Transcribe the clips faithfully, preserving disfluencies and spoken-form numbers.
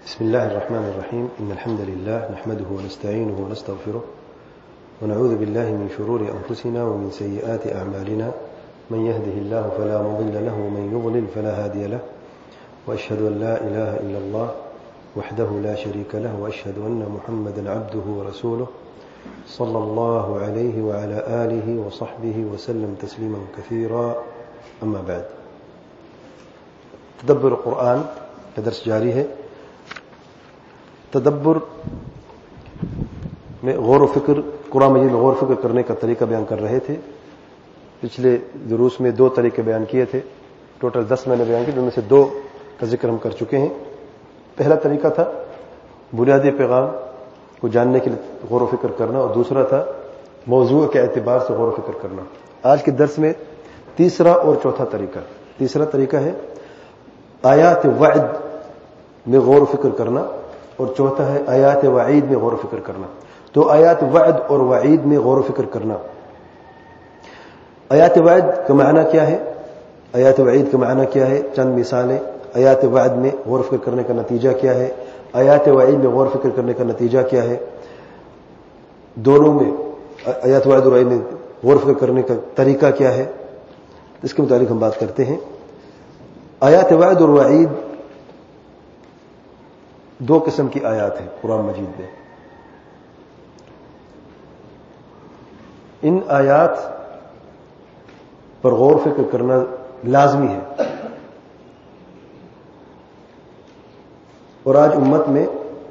بسم الله الرحمن الرحيم إن الحمد لله نحمده ونستعينه ونستغفره ونعوذ بالله من شرور أنفسنا ومن سيئات أعمالنا من يهده الله فلا مضل له ومن يضلل فلا هادي له وأشهد أن لا إله إلا الله وحده لا شريك له وأشهد أن محمدا عبده ورسوله صلى الله عليه وعلى آله وصحبه وسلم تسليما كثيرا أما بعد تدبر القرآن کا درس جاری ہے. تدبر میں غور و فکر قرآن مجید میں غور و فکر کرنے کا طریقہ بیان کر رہے تھے. پچھلے دروس میں دو طریقے بیان کیے تھے, ٹوٹل دس میں نے بیان کیے, جن میں سے دو کا ذکر ہم کر چکے ہیں. پہلا طریقہ تھا بنیادی پیغام کو جاننے کے لیے غور و فکر کرنا, اور دوسرا تھا موضوع کے اعتبار سے غور و فکر کرنا. آج کے درس میں تیسرا اور چوتھا طریقہ. تیسرا طریقہ ہے آیات وعد میں غور و فکر کرنا, اور چوتھا ہے آیات وعید میں غور و فکر کرنا. تو آیات وعد اور وعید میں غور و فکر کرنا. آیات وعد کا معنی کیا ہے, آیات وعید کا معنی کیا ہے, چند مثالیں. آیات وعد میں غور و فکر کرنے کا نتیجہ کیا ہے, آیات وعید میں غور و فکر کرنے کا نتیجہ کیا ہے, دونوں میں آیات وعد اور وعید میں غور و فکر کرنے کا طریقہ کیا ہے, اس کے متعلق ہم بات کرتے ہیں. آیات وعد اور وعید دو قسم کی آیات ہیں قرآن مجید میں. ان آیات پر غور و فکر کرنا لازمی ہے, اور آج امت میں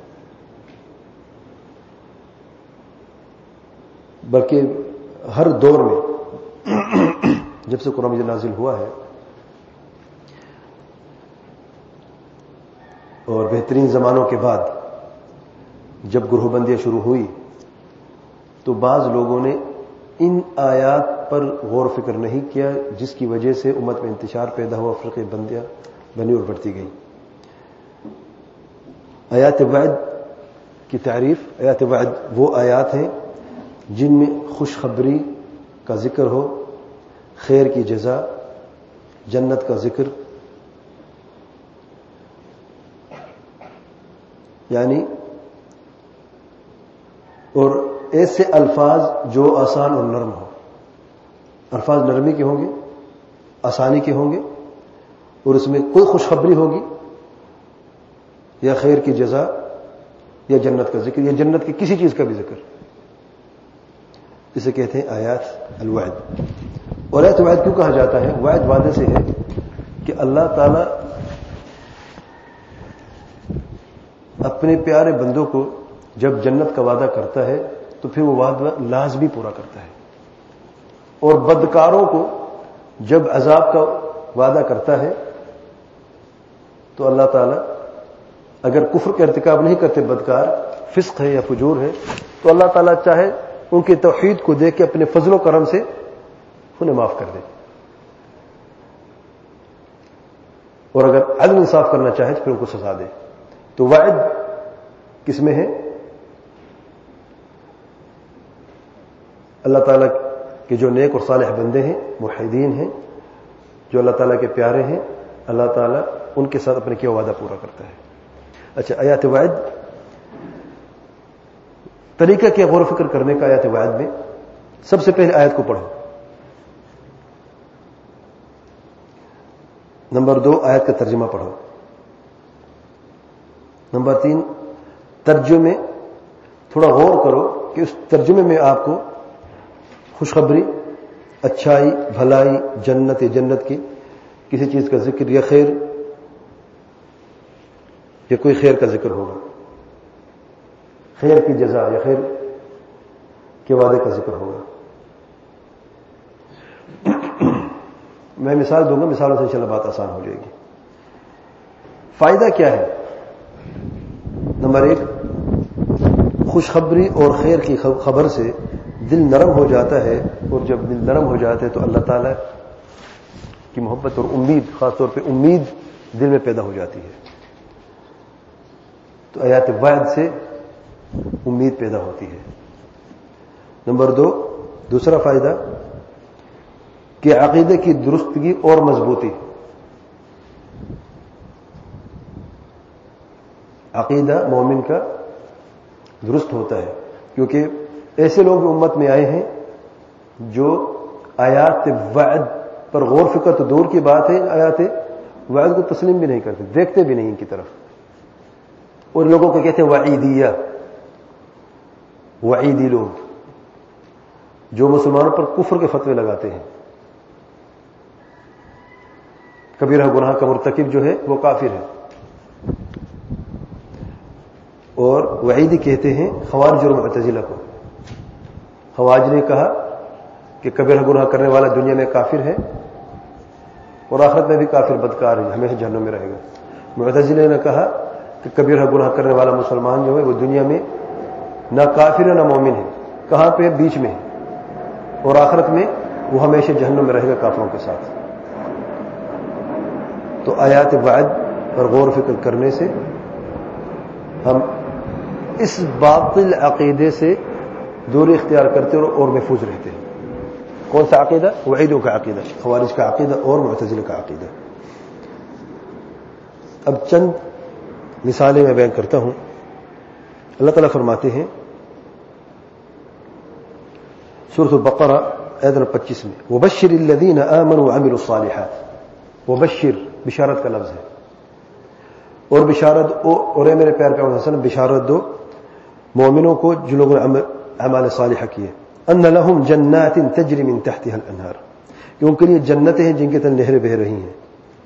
بلکہ ہر دور میں جب سے قرآن مجید نازل ہوا ہے اور بہترین زمانوں کے بعد جب گروہ بندیاں شروع ہوئی, تو بعض لوگوں نے ان آیات پر غور و فکر نہیں کیا, جس کی وجہ سے امت میں انتشار پیدا ہوا, فرقے بندیاں بنی اور بڑھتی گئی. آیات وعد کی تعریف, آیات وعد وہ آیات ہیں جن میں خوشخبری کا ذکر ہو, خیر کی جزا, جنت کا ذکر, یعنی اور ایسے الفاظ جو آسان اور نرم ہو. الفاظ نرمی کے ہوں گے, آسانی کے ہوں گے, اور اس میں کوئی خوشخبری ہوگی یا خیر کی جزا یا جنت کا ذکر یا جنت کی کسی چیز کا بھی ذکر. اسے کہتے ہیں آیات الوعد. اور آیات وعد کیوں کہا جاتا ہے؟ وعد وعدے سے ہے کہ اللہ تعالی اپنے پیارے بندوں کو جب جنت کا وعدہ کرتا ہے تو پھر وہ وعدہ لازمی پورا کرتا ہے, اور بدکاروں کو جب عذاب کا وعدہ کرتا ہے تو اللہ تعالیٰ اگر کفر کا ارتکاب نہیں کرتے بدکار, فسق ہے یا فجور ہے, تو اللہ تعالیٰ چاہے ان کی توحید کو دیکھ کے اپنے فضل و کرم سے انہیں معاف کر دے, اور اگر عدل انصاف کرنا چاہے تو پھر ان کو سزا دے. تو وعد کس میں ہے؟ اللہ تعالیٰ کے جو نیک اور صالح بندے ہیں, موحدین ہیں, جو اللہ تعالیٰ کے پیارے ہیں, اللہ تعالیٰ ان کے ساتھ اپنے کیا وعدہ پورا کرتا ہے. اچھا, آیات وعد طریقہ کیا غور و فکر کرنے کا؟ آیات وعد میں سب سے پہلے آیت کو پڑھو. نمبر دو, آیت کا ترجمہ پڑھو. نمبر تین, ترجمے تھوڑا غور کرو کہ اس ترجمے میں آپ کو خوشخبری, اچھائی, بھلائی, جنت یا جنت کی کسی چیز کا ذکر یا خیر یا کوئی خیر کا ذکر ہوگا, خیر کی جزا یا خیر کے وعدے کا ذکر ہوگا. میں مثال دوں گا, مثالوں سے انشاءاللہ بات آسان ہو جائے گی. فائدہ کیا ہے؟ نمبر ایک, خوشخبری اور خیر کی خبر سے دل نرم ہو جاتا ہے, اور جب دل نرم ہو جاتا ہے تو اللہ تعالیٰ کی محبت اور امید, خاص طور پہ امید دل میں پیدا ہو جاتی ہے. تو آیات وعد سے امید پیدا ہوتی ہے. نمبر دو, دوسرا فائدہ کہ عقیدے کی درستگی اور مضبوطی. عقیدہ مومن کا درست ہوتا ہے، کیونکہ ایسے لوگ امت میں آئے ہیں جو آیات وعد پر غور فکر تو دور کی بات ہے، آیات وعد کو تسلیم بھی نہیں کرتے، دیکھتے بھی نہیں ان کی طرف، اور لوگوں کو کہتے ہیں وعیدیہ، وعیدی لوگ جو مسلمانوں پر کفر کے فتوے لگاتے ہیں. کبیرہ گناہ کا مرتکب جو ہے وہ کافر ہے. اور وعیدی کہتے ہیں خوارج اور معتزلہ کو. خوارج نے کہا کہ کبیرہ گناہ کرنے والا دنیا میں کافر ہے اور آخرت میں بھی کافر بدکار ہے، ہمیشہ جہنم میں رہے گا. معتزلہ نے کہا کہ کبیرہ گناہ کرنے والا مسلمان جو ہے وہ دنیا میں نہ کافر ہے نہ مومن ہے، کہاں پہ بیچ میں ہے، اور آخرت میں وہ ہمیشہ جہنم میں رہے گا کافروں کے ساتھ. تو آیات وعد پر غور و فکر کرنے سے ہم اس باطل عقیدے سے دوری اختیار کرتے اور اور محفوظ رہتے ہیں. کون سا عقیدہ؟ وعیدوں کا عقیدہ، خوارج کا عقیدہ اور معتزلہ کا عقیدہ. اب چند مثالیں میں بیان کرتا ہوں. اللہ تعالیٰ فرماتے ہیں سورۃ البقرہ آیت نمبر پچیس میں وبشر الذین آمنوا وعملوا الصالحات. وبشر بشارت کا لفظ ہے، اور بشارت اور اے میرے پیارے پیغمبر صلی اللہ علیہ وسلم بشارت دو مومنوں کو جو لوگوں نے اعمال صالحہ کیے، ان لهم جنات تجری من تحتها الانہار، کہ ان کے لیے جنتیں ہیں جن کے تلے نہریں بہہ رہی ہیں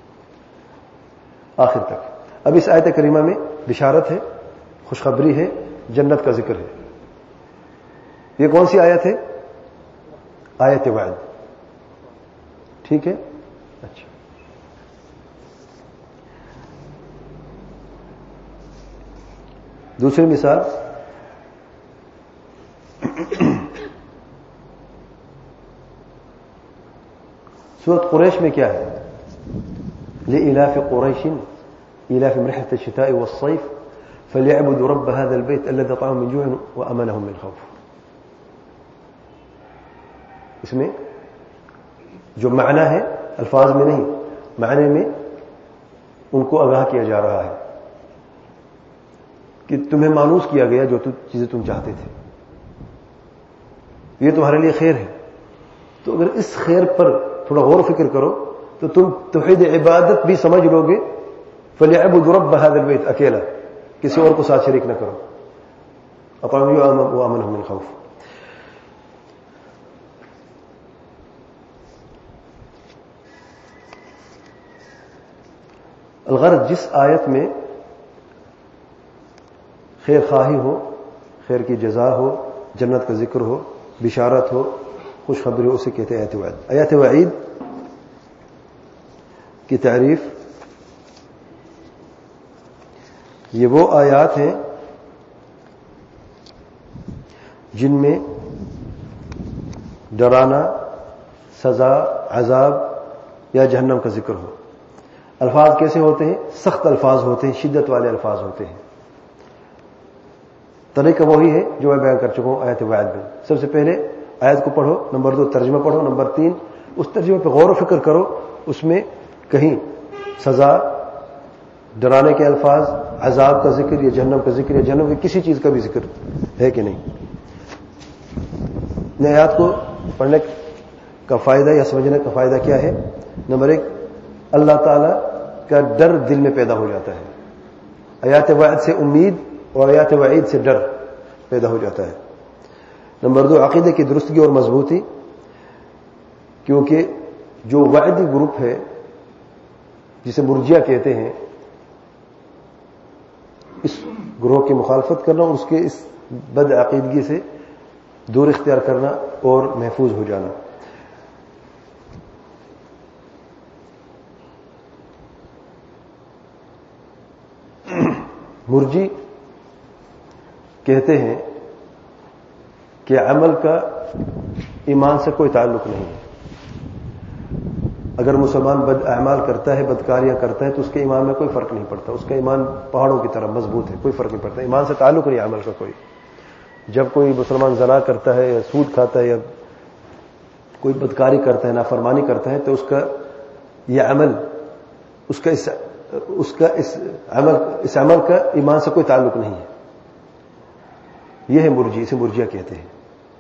آخر تک. اب اس آیت کریمہ میں بشارت ہے، خوشخبری ہے، جنت کا ذکر ہے. یہ کون سی آیت ہے؟ آیت وعد. ٹھیک ہے. اچھا، دوسری مثال سورۃ قریش میں کیا ہے؟ لإلاف قریش إلاف رحلة الشتاء والصيف فليعبدوا رب هذا البيت الذي أطعمهم من جوع وأمنهم من خوف. اس میں جو معنی ہے الفاظ میں نہیں، معنی میں ان کو آگاہ کیا جا رہا ہے کہ تمہیں مانوس کیا گیا جو چیزیں تم چاہتے تھے، یہ تمہارے لیے خیر ہے. تو اگر اس خیر پر تھوڑا غور و فکر کرو تو تم توحید عبادت بھی سمجھ لو گے. فَلْيَعْبُدُوا رَبَّ هَذَا الْبَيْتِ، اکیلا، کسی اور کو ساتھ شریک نہ کرو. أَطْعَمَهُمْ وَأَمَنَهُمْ مِنْ خَوْفٍ. الغرض جس آیت میں خیر خواہی ہو، خیر کی جزا ہو، جنت کا ذکر ہو، بشارت ہو، خوشخبری ہو، اسے کہتے ہیں آیت وعید. آیت وعید کی تعریف یہ وہ آیات ہیں جن میں ڈرانا، سزا، عذاب یا جہنم کا ذکر ہو. الفاظ کیسے ہوتے ہیں؟ سخت الفاظ ہوتے ہیں، شدت والے الفاظ ہوتے ہیں. طریقہ وہی ہے جو میں بیان کر چکا ہوں آیت وعید میں. سب سے پہلے آیت کو پڑھو، نمبر دو ترجمہ پڑھو، نمبر تین اس ترجمے پہ غور و فکر کرو، اس میں کہیں سزا، ڈرانے کے الفاظ، عذاب کا ذکر یا جہنم کا ذکر یا جہنم کی کسی چیز کا بھی ذکر ہے کہ نہیں. آیات کو پڑھنے کا فائدہ یا سمجھنے کا فائدہ کیا ہے؟ نمبر ایک، اللہ تعالی کا ڈر دل میں پیدا ہو جاتا ہے. آیات وعید سے امید اور آیات وعید سے ڈر پیدا ہو جاتا ہے. نمبر دو، عقیدے کی درستگی اور مضبوطی، کیونکہ جو وعدی گروپ ہے جسے مرجیہ کہتے ہیں، اس گروہ کی مخالفت کرنا اور اس کے اس بد عقیدگی سے دور اختیار کرنا اور محفوظ ہو جانا. مرجی کہتے ہیں کہ عمل کا ایمان سے کوئی تعلق نہیں ہے. اگر مسلمان بد اعمال کرتا ہے، بدکاریاں کرتا ہے، تو اس کے ایمان میں کوئی فرق نہیں پڑتا. اس کا ایمان پہاڑوں کی طرح مضبوط ہے، کوئی فرق نہیں پڑتا. ایمان سے تعلق نہیں عمل کا کوئی. جب کوئی مسلمان زنا کرتا ہے یا سود کھاتا ہے یا کوئی بدکاری کرتا ہے، نافرمانی کرتا ہے، تو اس کا یہ عمل اس کا اس اس کا اس عمل اس عمل کا ایمان سے کوئی تعلق نہیں ہے. یہ ہے مرجی، اسے مرجیہ کہتے ہیں.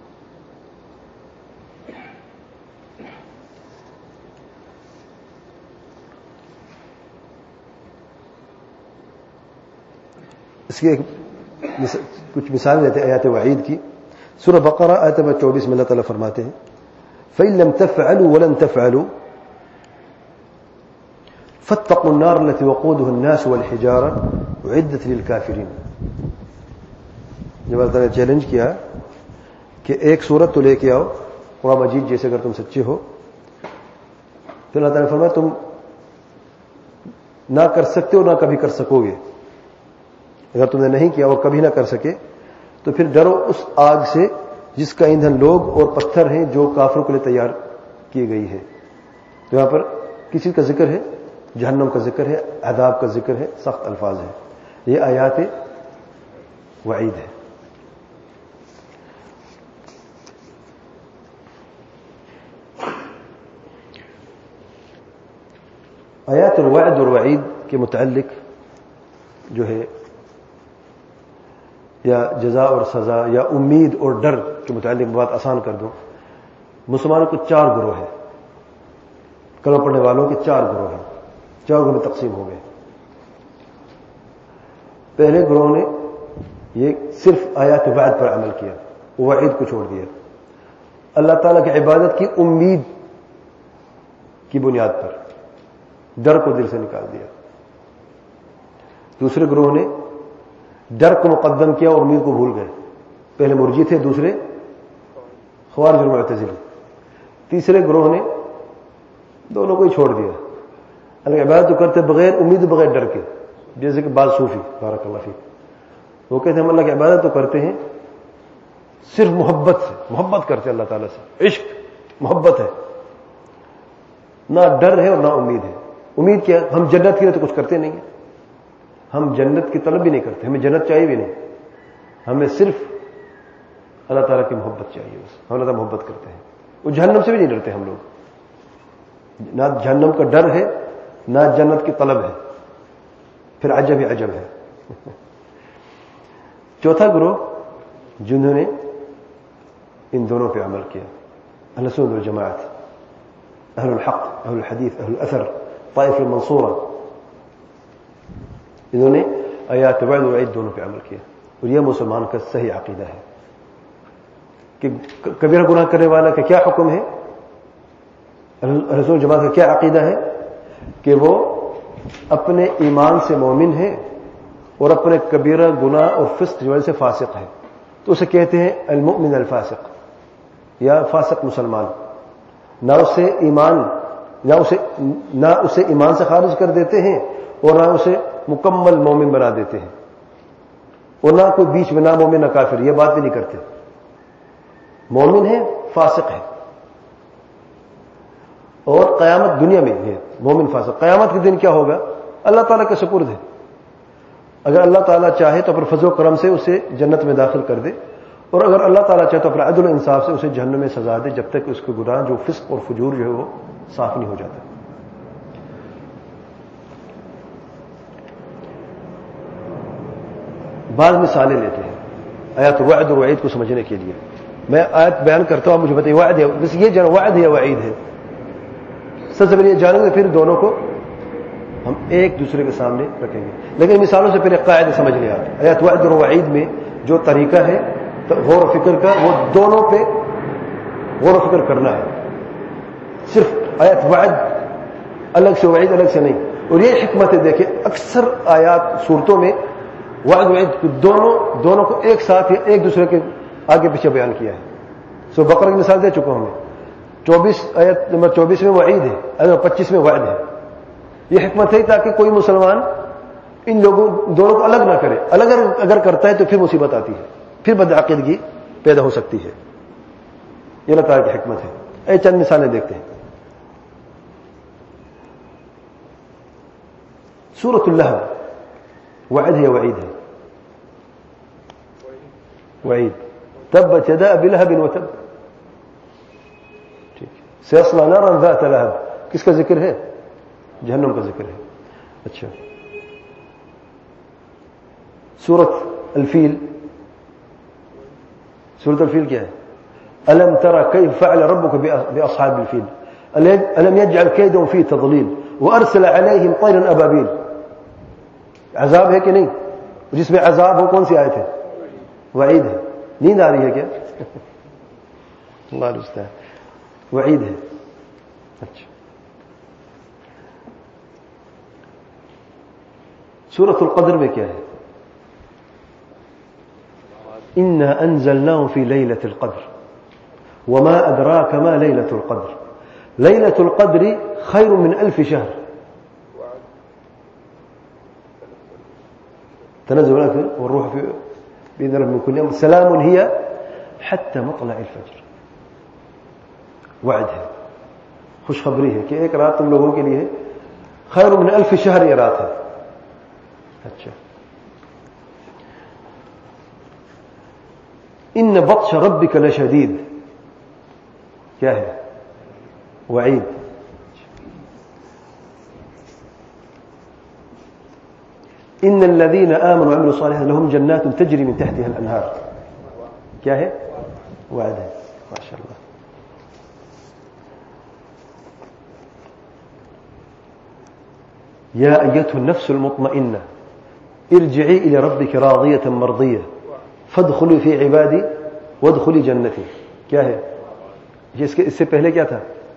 اس کی ایک کچھ مثال دیتے ہیں آیات وعید کی. سورہ بقرہ آیت نمبر چوبیس میں اللہ تعالیٰ فرماتے ہیں فَإِن لَمْ تَفْعَلُوا وَلَن تَفْعَلُوا فَاتَّقُوا النَّارَ الَّتِي وَقُودُهَا النَّاسُ وَالْحِجَارَةُ أُعِدَّتْ لِلْكَافِرِينَ. جب اللہ تعالیٰ نے چیلنج کیا کہ ایک سورت تو لے کے آؤ قرآن مجید جیسے اگر تم سچے ہو، تو اللہ تعالیٰ نے فرمایا تم نہ کر سکتے ہو نہ کبھی کر سکو گے. اگر تم نے نہیں کیا اور کبھی نہ کر سکے تو پھر ڈرو اس آگ سے جس کا ایندھن لوگ اور پتھر ہیں جو کافروں کے لیے تیار کی گئی ہے. تو یہاں پر کسی کا ذکر ہے، جہنم کا ذکر ہے، عذاب کا ذکر ہے، سخت الفاظ ہیں. یہ آیات وعید ہے. آیات الوعد اور وعید کے متعلق جو ہے یا جزا اور سزا یا امید اور ڈر کے متعلق بات آسان کر دوں. مسلمانوں کو چار گروہ ہیں، کلمہ پڑھنے والوں کے چار گروہ ہیں، چار گروہ میں تقسیم ہو گئے. پہلے گروہ نے یہ صرف آیات وعد پر عمل کیا، وعید کو چھوڑ دیا، اللہ تعالیٰ کی عبادت کی امید کی بنیاد پر ڈر کو دل سے نکال دیا. دوسرے گروہ نے ڈر کو مقدم کیا اور امید کو بھول گئے. پہلے مرجی تھے، دوسرے خوارج اور معتزلی. تیسرے گروہ نے دونوں کو ہی چھوڑ دیا، اللہ عبادت تو کرتے بغیر امید بغیر ڈر کے، جیسے کہ بعض صوفی بارک اللہ فیک وہ کہتے ہیں ہم اللہ کی عبادت تو کرتے ہیں صرف محبت سے، محبت کرتے اللہ تعالیٰ سے، عشق محبت ہے، نہ ڈر ہے اور نہ امید ہے. امید کیا؟ ہم جنت کے لیے تو کچھ کرتے نہیں ہیں، ہم جنت کی طلب بھی نہیں کرتے، ہمیں جنت چاہیے بھی نہیں، ہمیں صرف اللہ تعالیٰ کی محبت چاہیے. ہم اللہ تعالیٰ محبت کرتے ہیں. وہ جہنم سے بھی نہیں ڈرتے ہم لوگ، نہ جہنم کا ڈر ہے نہ جنت کی طلب ہے. پھر عجب ہی عجب ہے. چوتھا گروہ جنہوں نے ان دونوں پہ عمل کیا، اہل سنت والجماعت، اہل الحق، اہل الحدیث، اہل الاثر، طائف المنصورہ، انہوں نے آیات وعد و وعید دونوں پہ عمل کیا. اور یہ مسلمان کا صحیح عقیدہ ہے کہ کبیرہ گناہ کرنے والا کا کیا حکم ہے، رسول جماعت کا کیا عقیدہ ہے کہ وہ اپنے ایمان سے مومن ہے اور اپنے کبیرہ گناہ اور فسق کی وجہ سے فاسق ہے. تو اسے کہتے ہیں المؤمن الفاسق یا فاسق مسلمان. نہ اسے ایمان نہ اسے نہ اسے ایمان سے خارج کر دیتے ہیں اور نہ اسے مکمل مومن بنا دیتے ہیں، اور نہ کوئی بیچ میں نہ مومن نہ کافر، یہ بات بھی نہیں کرتے. مومن ہے، فاسق ہے. اور قیامت دنیا میں ہے مومن فاسق. قیامت کے دن کیا ہوگا؟ اللہ تعالیٰ کے سپرد ہے. اگر اللہ تعالیٰ چاہے تو اپنے فضل و کرم سے اسے جنت میں داخل کر دے، اور اگر اللہ تعالیٰ چاہے تو اپنے عدل و انصاف سے اسے جہنم میں سزا دے، جب تک اس کے گناہ جو فسق اور فجور جو ہے وہ صاف نہیں ہو جاتا. بعض مثالیں لیتے ہیں آیات وعد اور وعید کو سمجھنے کے لیے. میں آیت بیان کرتا ہوں، مجھے بتائیے وعد ہے، بس یہ جان وعد ہے وعید ہے. سب سے پہلے یہ جانیں گے، پھر دونوں کو ہم ایک دوسرے کے سامنے رکھیں گے. لیکن مثالوں سے پہلے قاعدے سمجھ لیں آپ. آیات وعد اور وعید میں جو طریقہ ہے غور و فکر کا، وہ دونوں پہ غور و فکر کرنا ہے. صرف آیت وعد الگ سے وعید الگ سے نہیں. اور یہ حکمت ہے، دیکھیں اکثر آیات صورتوں میں وعد وعید دونوں دونوں کو ایک ساتھ یا ایک دوسرے کے آگے پیچھے بیان کیا ہے. سو بقرہ کی مثال دے چکا ہوں میں. چوبیس آیت نمبر چوبیس میں وعید ہے، آیت نمبر پچیس میں وعد ہے. یہ حکمت ہے تاکہ کوئی مسلمان ان لوگوں دونوں کو الگ نہ کرے. الگ اگر کرتا ہے تو پھر مصیبت آتی ہے، پھر بدعقیدگی پیدا ہو سکتی ہے. یہ اللہ تعالیٰ کی حکمت ہے. اے چند مثالیں دیکھتے ہیں. سورۃ اللہب وعد ہے وعید ہے؟ وعید. تبت یدا ابی لہب وتب. ٹھیک. سیصلی نارا ذات لہب، کس کا ذکر ہے؟ جہنم کا ذکر ہے. اچھا سورۃ الفیل، سورۃ الفیل کیا ہے؟ الم تر کیف فعل ربک باصحاب الفیل الم یجعل کیدهم فی تضلیل وارسل علیہم طیرا ابابیل. عذاب ہے کہ نہیں؟ جس میں عذاب ہو کون سی آیت ہے؟ وعید ہے. نیند آ رہی ہے کیا؟ اللہ المستعان. وعید ہے. اچھا سورۃ القدر میں کیا ہے؟ انا انزلناه في ليلة القدر وما ادراك ما ليلة القدر ليلة القدر خير من ألف شهر تنزل والروح في بإذن رب من كل يوم سلام هي حتى مطلع الفجر. وعد ہے، خوشخبری ہے کہ ایک رات تم لوگوں کے لیے خیر من الف شہر یہ رات ہے. اچھا ان بطش ربک لشدید کیا ہے؟ وعید. ان الذين آمنوا وعملوا الصالحات لهم جنات تجري من تحتها الانهار کیا ہے؟ وعد ہے. ماشاء اللہ. يا أيتها النفس المطمئنة ارجعي إلى ربك راضية مرضية فادخلي في عبادي وادخلي جنتي. کیا ہے یہ؟ اس کے اس سے پہلے کیا تھا؟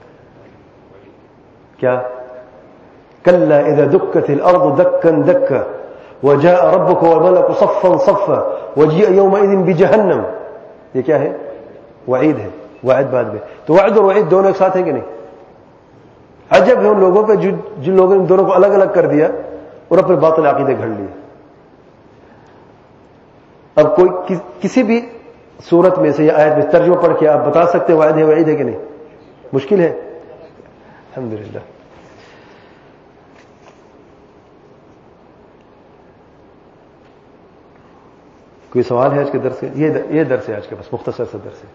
کیا؟ كلا إذا دكت الأرض دكا دكا وجاء ربك والملك صفا صفا وجيء يومئذ بجهنم. یہ کیا ہے؟ وعید ہے. وعد بعد میں. تو وعد اور وعید دونوں ایک ساتھ ہیں کہ نہیں؟ عجب ہے ان لوگوں پہ جن لوگوں نے دونوں کو الگ الگ کر دیا اور اپنے باطل عقیدے گھڑ لیے. اب کوئی کسی بھی صورت میں سے یا آیت میں ترجمہ پڑھ کے آپ بتا سکتے ہیں وعد ہے وعید ہے کہ نہیں؟ مشکل ہے. الحمدللہ. کوئی سوال ہے آج کے درس سے؟ یہ درس ہے آج کے بس مختصر سا درس ہے،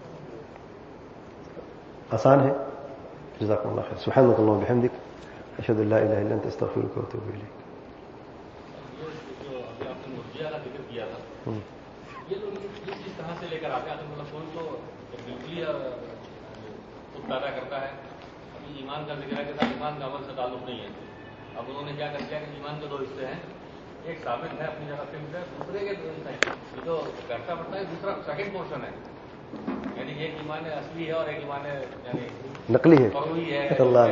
آسان ہے. جزاکم اللہ خیر. سبحانک اللہم وبحمدک اشہد ان لا الہ الا انت استغفرک واتوب الیک. یہ لوگ اس طرح سے لے کر آتے ہیں مطلب کون تو بالکل پیدا کرتا ہے. ابھی ایمان کا ذکر ہے کہ ایمان کا عمل سے تعلق نہیں ہے. اب انہوں نے کیا کر دیا کہ ایمان کے دو حصے ہیں، ایک ثابت ہے اپنی جگہ پہ، دوسرے کے جو کرتا پڑتا ہے دوسرا سیکنڈ پورشن ہے، یعنی ایک ایمان اصلی ہے اور ایک ایمان یعنی نقلی ہے. اللہ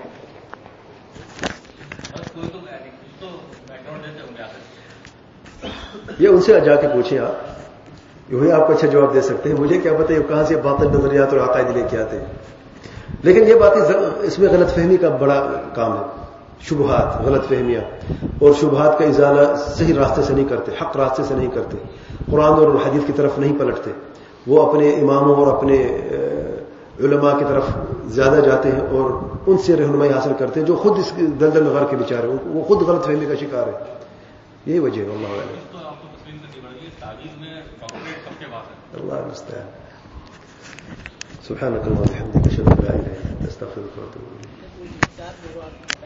یہ ان سے جا کے پوچھیں آپ، وہی آپ کو اچھا جواب دے سکتے ہیں. مجھے کیا پتہ کہاں سے باطل نظریات اور عقائد لے کے آتے ہیں. لیکن یہ باتیں اس میں غلط فہمی کا بڑا کام ہے. شبہات، غلط فہمیاں اور شبہات کا ازالہ صحیح راستے سے نہیں کرتے، حق راستے سے نہیں کرتے، قرآن اور حدیث کی طرف نہیں پلٹتے. وہ اپنے اماموں اور اپنے علماء کی طرف زیادہ جاتے ہیں اور ان سے رہنمائی حاصل کرتے ہیں جو خود اس دلدل غر کے بیچارے ہیں، وہ خود غلط فہمی کا شکار ہے. یہی وجہ ہے. اللہ علیہ اللہ المستعان. سبحانك اللهم وبحمدك اشهد ان لا اله الا انت استغفرك واتوب اليك.